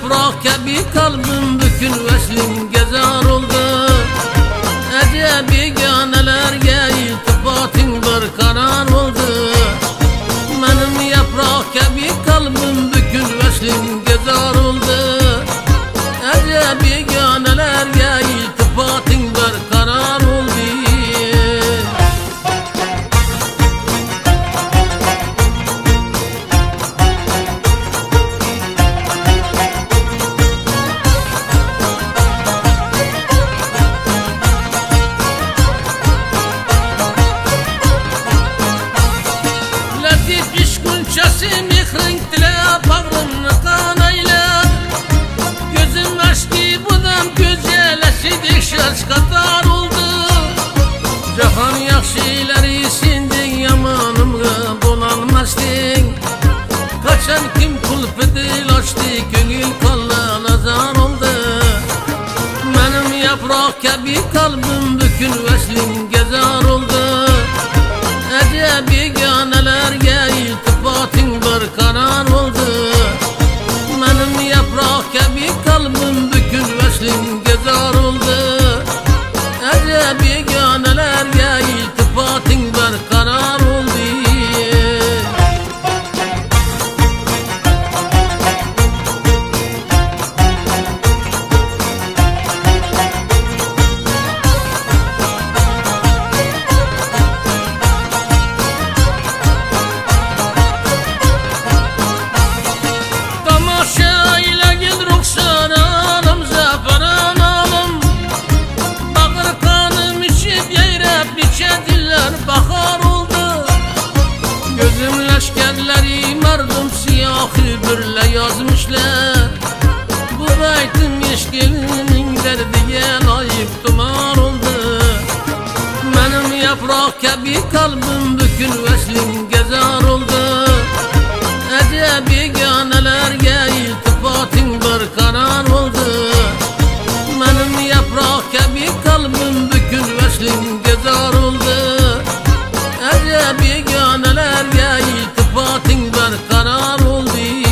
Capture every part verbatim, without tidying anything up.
yaprak gibi kalbim bükül veslim gezar oldu. Ece beganelerge iltifatın bir karar oldu. Benim yaprak gibi kalbim bükül veslim gezar oldu. Ece beganelerge iltifatın bir karar oldu. Mihrin dile bağrını kan eyler. Gözüm aşkı bunam güzelleşidik şaş kadar oldu. Cahan yakşileri sindin yamanımga bulanmasdin. Kaçan kim kulpidil açtı gönül kanla nazar oldu. Benim yaprak gibi kalbim bükül veslim gezar oldu. Ece beganelerge iltifatın bir karar oldu. Benim yaprak gibi kalbim bükül veslim gezar oldu. Ece beganelerge iltifatın bir karar oldu. Bahar oldu. Gözüm leşkerleri merdum siyahı birle yazmışlar. Bu beytim eşkilinin derdiye layık dumar oldu. Benim yaprak gibi kalbim bükül veslim gezar oldu. Ece beganelerge iltifatın bir karar oldu. Benim yaprak gibi kalbim bükül veslim gezar oldu. Ece beganelerge iltifatın bir karar oldu.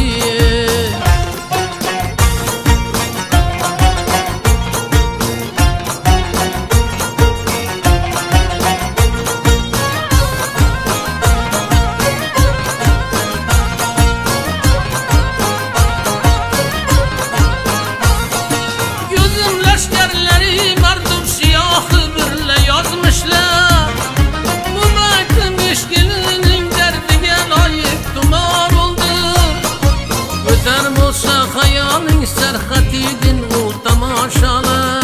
Gözüm leşkerleri merdum siyahı birle yazmışlar. İşkilinin derdine layık dumar oldu. Öter olsa hayalin serhatidin o tamaşalar.